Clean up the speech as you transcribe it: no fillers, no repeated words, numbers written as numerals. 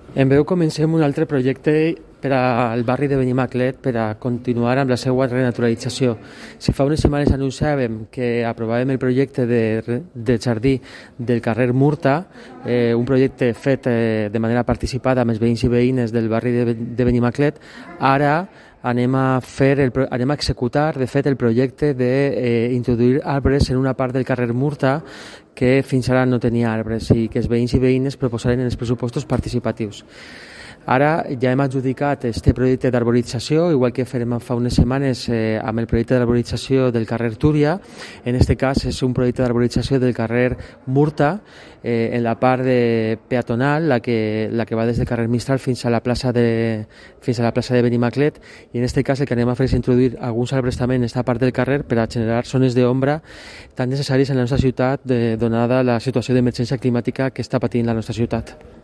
En breu comencem un altre projecte per al barri de Benimaclet per a continuar amb la seva renaturalització. Si fa unes setmanes anunciàvem que aprovàvem el projecte de jardí del carrer Murta, un projecte fet de manera participada amb els veïns i veïnes del barri de Benimaclet, ara anem a executar, de fet, el projecte d'introduir arbres en una part del carrer Murta que fins ara no tenia arbres i que els veïns i veïnes proposaren en els pressupostos participatius. Ara ja hem adjudicat este projecte d'arborització, igual que farem fa unes setmanes amb el projecte d'arborització del carrer Túria. En aquest cas és un projecte d'arborització del carrer Murta, en la part peatonal, la que va des del carrer Mistral fins a la plaça de Benimaclet, i en aquest cas el que anem a fer és introduir alguns arbres també en aquesta part del carrer per a generar zones d'ombra tan necessàries en la nostra ciutat, donada la situació d'emergència climàtica que està patint la nostra ciutat.